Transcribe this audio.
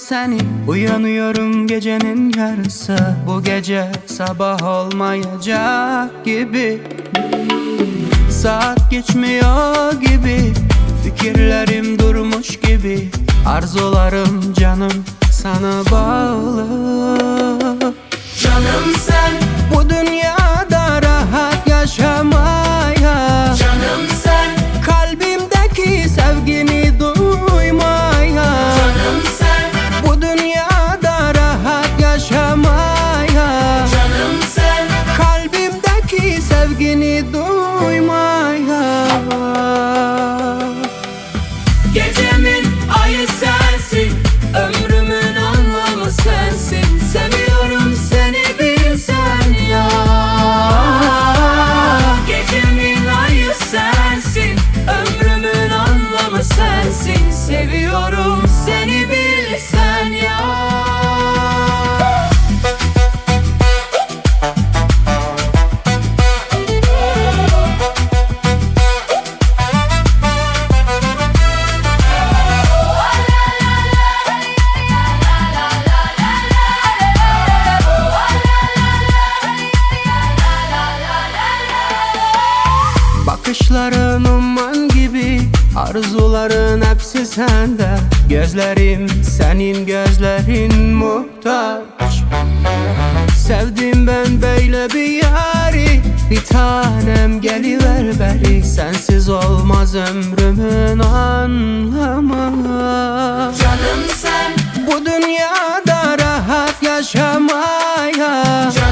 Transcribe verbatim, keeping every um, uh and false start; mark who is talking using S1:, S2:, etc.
S1: seni. Uyanıyorum gecenin yarısı, bu gece sabah olmayacak gibi. Saat geçmiyor gibi, fikirlerim durmuş gibi. Arzularım canım sana bağlı. Canım sen bu dünyada rahat yaşamaya, canım sen kalbimdeki sevgini duymaya, canım sen bu dünyada rahat yaşamaya, canım sen kalbimdeki sevgini duymaya. Gecemin ayı sensin, ömrümün anlamı sensin. Seviyorum seni bilsen ya. Gecemin ayı sensin, ömrümün anlamı sensin. Seviyorum seni bilsen ya. Bakışların umman gibi, arzuların hepsi sende. Gözlerim senin gözlerin muhtaç. Sevdim ben böyle bir yari, bir tanem geliver beri. Sensiz olmaz ömrümün anlamı. Canım sen bu dünyada rahat yaşamaya,